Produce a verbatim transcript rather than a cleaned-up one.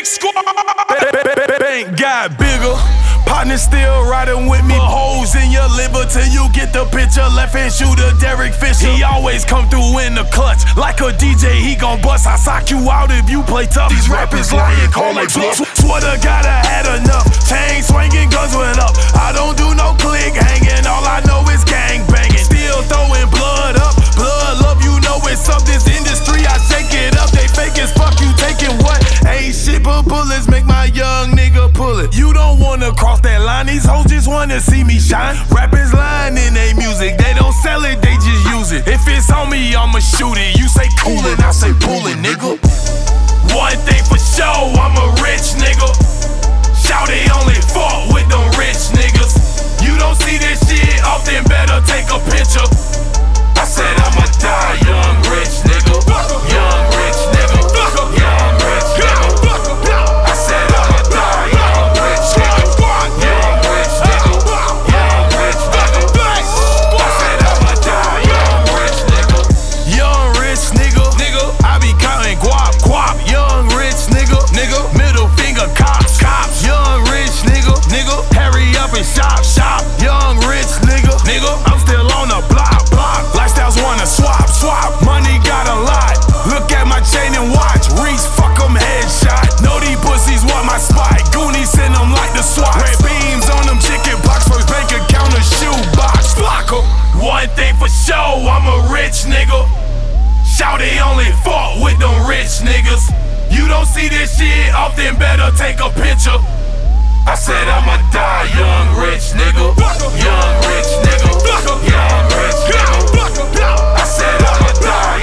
Big squad. Bank got bigger. Partner still riding with me. Put holes in your liver till you get the picture. Left hand shooter, Derek Fisher. He always come through in the clutch. Like a D J, he gon' bust. I sock you out if you play tough. These rappers lying, call it bluff. Swear to God I had enough. Chain swinging, guns went up. I don't do no click hanging. All I know is gang banging. Still throwing blood up. Blood love, you know it's up. This industry, I shake it up. They fake as fuck, you taking what? Ain't shit but bullets, make my young nigga pull it. You don't wanna cross that line, these hoes just wanna see me shine. Rappers lying in they music, they don't sell it, they just use it. If it's on me, I'ma shoot it. You say coolin', I say pullin', nigga. One thing for sure, I'm a rich nigga. Shout they only fought with them rich niggas. You don't see this shit often, better take a picture. I said I'ma die young rich nigga. Young rich nigga. Young rich nigga. I said I'ma die young rich nigga. Young rich nigga. Young rich nigga. I said I'ma die young rich nigga. Young rich nigga. Nigga. I be counting guap guap. Young rich nigga. Nigga. Middle finger cops cops. Young rich nigga. Nigga. Hurry up and shop shop. Young rich nigga. Nigga. I'm still on the block block. Lifestyles wanna swap swap. Money got a lot. Look at my chain and watch. Reach fuck 'em headshot. Know these pussies want my spot. Goonies send them like the SWAT. Red beams on them chicken box. First bank account a shoe box. Flock 'em. One thing for sure, I'm a rich nigga. Shout they only fought with them rich niggas. You don't see this shit often, better take a picture. I said I'ma die young rich nigga. Young rich nigga. Young rich nigga. I said I'ma die